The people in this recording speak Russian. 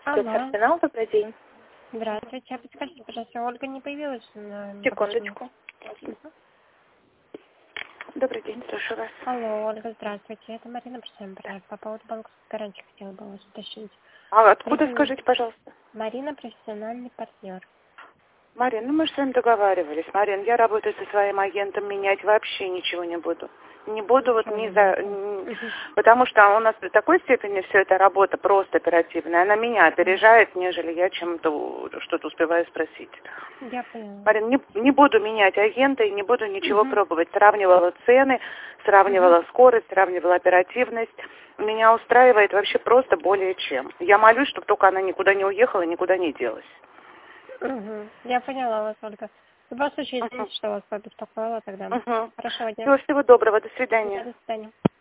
Алло. Арсенал, добрый день. Здравствуйте. А подскажите, пожалуйста, Ольга не появилась на... Секундочку. Добрый день, слушаю вас. Алло, Ольга, здравствуйте. Это Марина Присембрая. По поводу банковской гарантии хотела бы вас уточнить. А откуда, скажите, пожалуйста? Марина, профессиональный партнер. Марин, мы же с вами договаривались. Марин, я работаю со своим агентом, менять вообще ничего не буду. Не буду вот ни за... Потому что у нас до такой степени все это работа просто оперативная. Она меня опережает, нежели я чем-то что-то успеваю спросить. Я поняла. Марин, не буду менять агента и не буду ничего пробовать. Сравнивала цены, сравнивала скорость, сравнивала оперативность. Меня устраивает вообще просто более чем. Я молюсь, чтобы только она никуда не уехала, никуда не делась. Я поняла вас, Ольга. В любом случае, извините, что вас побеспокоила тогда. Хорошего дня. Всего доброго, до свидания. До свидания.